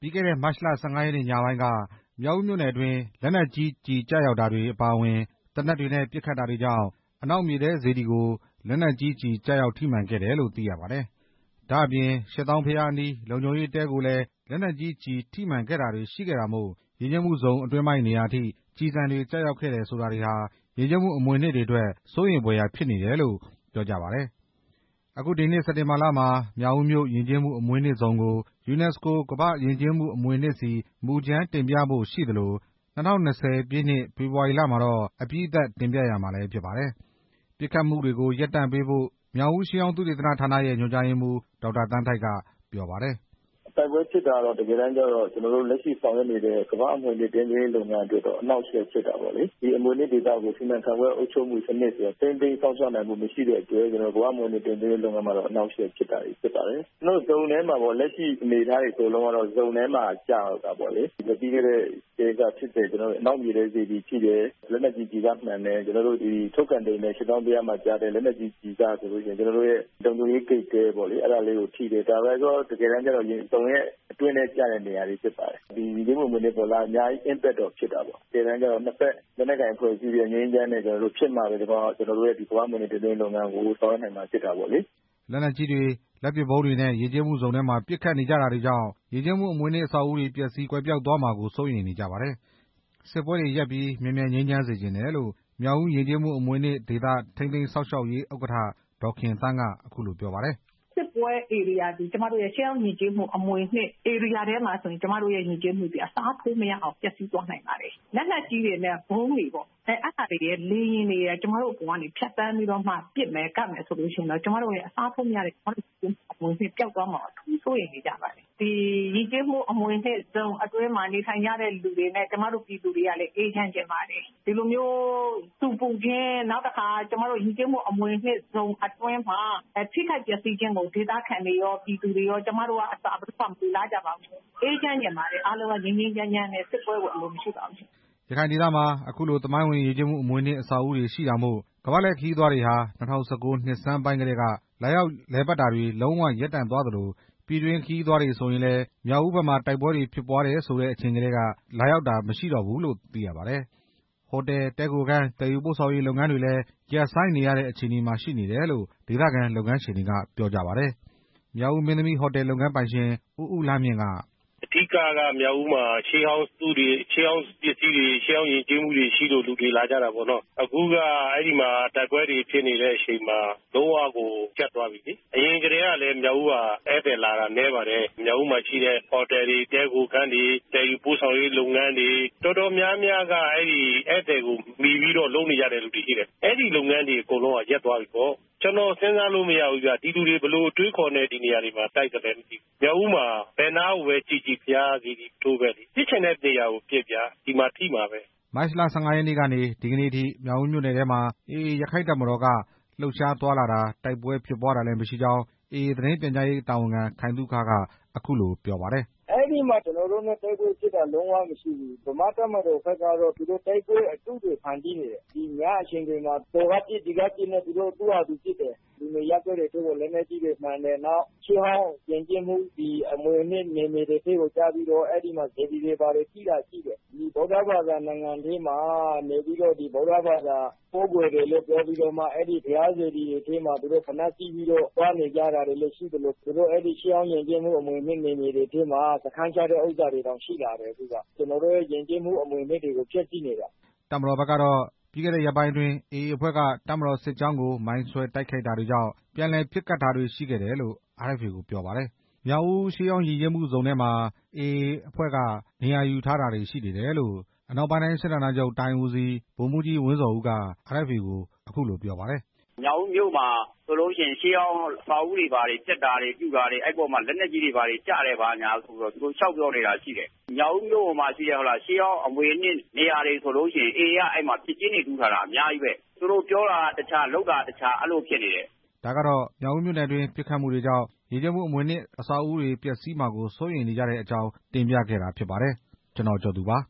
ပြီးခဲ့တဲ့မတ်လ 15 ရက်နေ့ညပိုင်းက မြောက်ဦးမြို့နယ်အတွင်းလက်နက်ကြီးကျည်ကျရောက်တာတွေအပါအဝင် သေနတ်တွေနဲ့ပစ်ခတ်တာတွေကြောင့် အနောက်မြေထဲစေတီကို လက်နက်ကြီးကျည်ကျရောက်ထိမှန်ခဲ့တယ်လို့သိရပါတယ်။ ဒါ့အပြင် ရှစ်သောင်းဘုရားအနီးလုံခြုံရေးတဲကိုလည်း လက်နက်ကြီးကျည်ထိမှန်ခဲ့တာတွေရှိခဲ့တာမို့ ယဉ်ကျေးမှုဇုန်အတွင်းပိုင်းနေရာအထိ ကျည်ဆံတွေကျရောက်ခဲ့တယ်ဆိုတာတွေဟာ ယဉ်ကျေးမှုအမွေအနှစ်တွေအတွက် စိုးရိမ်ဖွယ်ရာဖြစ်နေတယ်လို့ပြောကြပါတယ်။ အခုဒီနှစ်စက်တင်ဘာလမှာ မြောက်ဦးမြို့ယဉ်ကျေးမှုအမွေအနှစ်ဇုန်ကို ယူနက်စကိုကမ္ဘာ့ယဉ်ကျေးမှုအမွေအနှစ်ဆီ မူကြမ်းတင်ပြဖို့ရှိသလို ၂၀၂၀ ပြည့်နှစ် ဖေဖော်ဝါရီလမှာတော့ အပြီးသတ်တင်ပြရမှာလည်းဖြစ်ပါတယ်။ ပစ်ခတ်မှုတွေကိုရပ်တန့်ပေးဖို့ မြောက်ဦးရှေးဟောင်းသုတေသနဌာနရဲ့ ညွှန်ကြားရေးမှူး ဒေါက်တာသန်းထိုက်က ပြောပါတယ်။ "တိုက်ပွဲဖြစ်တာတော့တကယ်တမ်းကျတော့ လက်ရှိဆောင်ရွက်နေတဲ့ကမ္ဘာ့အမွေအနှစ်ထိန်းသိမ်းရေးလုပ်ငန်းအတွက်တော့အနှောင့်အယှက်ဖြစ်တာပေါ့လေ။ ဒီအမွေအနှစ်ဒေသကိုစီမံခန့်ခွဲအုပ်ချုပ်မှုစနစ်ဆိုတာထိန်းသိမ်းစောင့်ရှောက်နိုင်မှုမရှိတဲ့အတွက်ကမ္ဘာ့အမွေအနှစ်ထိန်းသိမ်းရေးလုပ်ငန်းမှာတော့အနှောင့်အယှက်ဖြစ်တာတွေဖြစ်ပါတယ်။ ဇုန်ထဲမှာပေါ့လက်ရှိအနေအထားတွေအကုန်လုံးကတော့ဇုန်ထဲမှာကျရောက်တာပေါ့လေ။ ပြီးခဲ့တဲ့ကတည်းကဖြစ်တဲ့အနောက်မြေထဲစေတီထိတယ်။ လက်နက်ကြီးကျည်ကမှန်တယ်။ ထုတ်ကန်တိန်နဲ့ရှစ်သောင်းဘုရားမှာကျတဲ့လက်နက်ကြီးကျည်ကဆိုလို့ရှိရင်လုံခြုံရေးဂိတ်တဲပေါ့လေအဲ့ဒါလေးကိုထိတယ်။ ဒါပဲတကယ်တမ်းကျတော့ဇုန်ရဲ့အတွင်းထဲကျတဲ့နေရာတွေဖြစ်ပါတယ်။ ဒီယဉ်ကျေးမှုအမွေအနှစ်ပေါ်လာအများကြီး impact တော့ဖြစ်တာပေါ့။ တကယ်တမ်းကျတော့နှစ်ဘက်လက်နက်ကိုင်အဖွဲ့အစည်းတွေငြိမ်းချမ်းတဲ့ဖြစ်မှပဲကမ္ဘာ့အမွေအနှစ်ထိန်းသိမ်းရေးလုပ်ငန်းကိုဆောင်ရွက်နိုင်မှာဖြစ်တာပေါ့လေ" လက်နက်ကြီးတွေ၊ လက်ပစ်ဗုံးတွေနဲ့ ယဉ်ကျေးမှုဇုန်ထဲမှာပစ်ခတ်နေကြတာတွေကြောင့် ယဉ်ကျေးမှုအမွေအနှစ်အဆောက်အဦးတွေပျက်စီးကွယ်ပျောက်သွားမှာကိုစိုးရိမ်နေကြပါတယ်။ စစ်ပွဲတွေရပ်ပြီး မြန်မြန်ငြိမ်းချမ်းစေချင်တယ်လို့ မြောက်ဦးယဉ်ကျေးမှုအမွေအနှစ်ဒေသထိန်းသိမ်းစောင့်ရှောက်ရေးဥက္ကဋ္ဌ ဒေါ်ခင်သန်းက အခုလိုပြောပါတယ်။ "စစ်ပွဲဧရိယာသည်ကျမတို့ရဲ့ရှေးဟောင်းယဉ်ကျေးမှုအမွေအနှစ်ဧရိယာထဲမှာဆိုရင်ကျမတို့ရဲ့ယဉ်ကျေးမှုသည်အစားထိုးမရအောင်ပျက်စီးသွားနိုင်ပါတယ်။ လက်နက်ကြီးတွေနဲ့ဗုံးတွေပေါ့အဲ့ဒါတွေရယ်လေယာဉ်တွေရယ်ကျမတို့အပေါ်ကနေဖြတ်သန်းပြီးတော့မှပစ်မယ်ကပ်မယ်ဆိုလို့ရှိရင်တော့ကျမတို့ရဲ့အစားထိုးမရတဲ့ကျမတို့အမွေအနှစ်ပျောက်သွားမှာကိုအထူးစိုးရိမ်နေကြပါတယ်။ ဒီယဉ်ကျေးမှုအမွေအနှစ်ဇုန်အတွင်းမှာနေထိုင်ကြတဲ့လူတွေနဲ့ကျမတို့ပြည်သူတွေကလည်းအေးချမ်းချင်ပါတယ်။ ဒီလိုမျိုးဆူပူခြင်းနောက်တစ်ခါကျမတို့ယဉ်ကျေးမှုအမွေအနှစ်ဇုန်အတွင်းမှာထိခိုက်ပျက်စီးခြင်းကိုဒေသခံတွေရောပြည်သူတွေရောကျမတို့ကအစဘယ်သူမှမလိုလားကြပါဘူး။ အေးချမ်းချင်ပါတယ်အားလုံးကငြိမ်းငြိမ်းချမ်းချမ်းနဲ့စစ်ပွဲကိုအလိုမရှိပါဘူး" ရခိုင်ဒေသမှာ အခုလိုသမိုင်းဝင်ယဉ်ကျေးမှုအမွေအနှစ်အဆောက်အဦးတွေရှိတာမို့ ကမ္ဘာ့လှည့်ခရီးသွားတွေဟာ ၂၀၁၉ နှစ်ဆန်းပိုင်းကတည်းက လာရောက်လည်ပတ်တာတွေလုံးဝရပ်တန့်သွားသလို ပြည်တွင်းခရီးသွားတွေဆိုရင်လည်း မြောက်ဦးဘက်မှာတိုက်ပွဲတွေဖြစ်ပွားတယ်ဆိုတဲ့အချိန်ကတည်းက လာရောက်တာမရှိတော့ဘူးလို့သိရပါတယ်။ ဟိုတယ်၊ တည်းခိုခန်း၊ သယ်ယူပို့ဆောင်ရေးလုပ်ငန်းတွေလည်း ရပ်ဆိုင်းနေရတဲ့အခြေအနေမှာရှိနေတယ်လို့ ဒေသခံလုပ်ငန်းရှင်တွေကပြောကြပါတယ်။ မြောက်ဦးမင်းသမီးဟိုတယ်လုပ်ငန်းပိုင်ရှင် ဦးဦးလှမြင့်က "အဓိကမြောက်ဦးမှာရှေးဟောင်းပစ္စည်းတွေရှေးဟောင်းယဉ်ကျေးမှုတွေရှိလို့လူတွေလာကြတာပေါ့နော်။ အခုကအဲ့ဒီမှာတိုက်ပွဲတွေဖြစ်နေတဲ့အချိန်မှာလုံးဝကိုပြတ်သွားပြီလေ။ အရင်ကတည်းကလည်းမြောက်ဦးဟာဧည့်သည်လာတာနည်းပါတယ်။ မြောက်ဦးမှာရှိတဲ့ဟိုတယ်တွေတည်းခိုခန်းတွေသယ်ယူပို့ဆောင်ရေးလုပ်ငန်းတွေတော်တော်များများကအဲ့ဒီဧည့်သည်ကိုမှီပြီးတော့လုပ်နေကြတဲ့လူတွေရှိတယ်။ အဲ့ဒီလုပ်ငန်းတွေအကုန်လုံးကရပ်သွားပြီပေါ့။ ကျွန်တော်စဉ်းစားလို့မရဘူးဗျဒီလူတွေဘယ်လိုအတွေးခေါ်နဲ့ဒီနေရာတွေမှာတိုက်သလဲမသိဘူး။ မြောက်ဦးမှာဘယ်နားကိုပဲကြည့်ကြည့်ဘုရားစေတီထိုးပဲလေပစ်ချင်တဲ့နေရာကိုပစ်ဗျာဒီမှာထိမှာပဲ" မတ်လ ၁၅ ရက်နေ့ကနေ ဒီကနေ့အထိ မြောက်ဦးမြို့နယ်ထဲမှာ AA ရက္ခိုင့်တပ်မတော်က လှုပ်ရှားသွားလာတာတိုက်ပွဲဖြစ်ပွားတာလည်းမရှိကြောင်း AA သတင်းပြန်ကြားရေးတာဝန်ခံ ခိုင်သုခက အခုလိုပြောပါတယ်။ "အဲ့ဒီမှာကျွန်တော်တို့နဲ့တိုက်ပွဲဖြစ်တာလုံးဝမရှိဘူး။ ဗမာ့တပ်မတော်ဘက်ကတော့သူတို့တိုက်ပွဲအတုတွေဖန်တီးနေတယ်။ ဒီညအချိန်တွေမှာဟိုကပစ်ဒီကပစ်နဲ့သူတို့သူ့ဟာသူပစ်တယ်။ လူနေရပ်ကွက်တွေထဲကိုလက်နက်ကြီးတွေမှန်တယ်။ နောက်ရှေးဟောင်းယဉ်ကျေးမှုအမွေအနှစ်နယ်မြေတွေထဲကိုကျပြီးတော့အဲ့ဒီမှာစေတီတွေဘာတွေထိတာရှိတယ်။ ဒီဗုဒ္ဓဘာသာနိုင်ငံထဲမှာနေပြီးတော့ဒီဗုဒ္ဓဘာသာကိုးကွယ်တယ်လို့ပြောပြီးတော့မှအဲ့ဒီဘုရားစေတီတွေထဲမှာသူတို့ဖိနပ်စီးပြီးတော့သွားနေကြတာတွေလည်းရှိသလိုသူတို့အဲ့ဒီရှေးဟောင်းယဉ်ကျေးမှုအမွေအနှစ်နယ်မြေတွေထဲမှာစခန်းချတဲ့ဥစ္စာတွေတောင်ရှိလာတယ်အခုကကျွန်တော်တို့ရဲ့ယဉ်ကျေးမှုအမွေအနှစ်တွေကိုဖျက်ဆီးနေတာ" တပ်မတော်ဘက်ကတော့ ပြီးခဲ့တဲ့ရက်ပိုင်းအတွင်း AA အဖွဲ့က တပ်မတော်စစ်ကြောင်းကိုမိုင်းဆွဲတိုက်ခိုက်တာတွေကြောင့် ပြန်လည်ပစ်ခတ်တာတွေရှိခဲ့တယ်လို့ RFA ကိုပြောပါတယ်။ မြောက်ဦးရှေးဟောင်းယဉ်ကျေးမှုဇုန်ထဲမှာ AA အဖွဲ့ကနေရာယူထားတာတွေရှိနေတယ်လို့ အနောက်ပိုင်းတိုင်းစစ်ဌာနချုပ်တိုင်းဦးစီး ဗိုလ်မှူးကြီးဝင်းဇော်ဦးက RFA ကို အခုလိုပြောပါတယ်။ "မြောက်ဦးမြို့မှာဆိုလို့ရှိရင်ရှေးဟောင်းအဆောက်အဦးတွေဘာတွေပျက်တာတွေပြုတာတွေအဲ့ပေါ်မှာလက်နက်ကြီးတွေဘာတွေကျတယ်ဘာညာဆိုတော့သူတို့လျှောက်ပြောနေတာရှိတယ်။ မြောက်ဦးမြို့ပေါ်မှာရှိတဲ့ရှေးဟောင်းအမွေအနှစ်နေရာတွေဆိုလို့ရှိရင် AA ကအဲ့မှာပစ်ကျင်းတွေတူးထားတာအများကြီးပဲ။ သူတို့ပြောတာတခြားလုပ်တာတခြားအဲ့လိုဖြစ်နေတယ်" ဒါကတော့ မြောက်ဦးမြို့နယ်အတွင်းပစ်ခတ်မှုတွေကြောင့် ယဉ်ကျေးမှုအမွေအနှစ်အဆောက်အဦးတွေပျက်စီးမှာကိုစိုးရိမ်နေကြတဲ့အကြောင်းတင်ပြခဲ့တာဖြစ်ပါတယ်။ ကျွန်တော်ကျော်သူ ပါ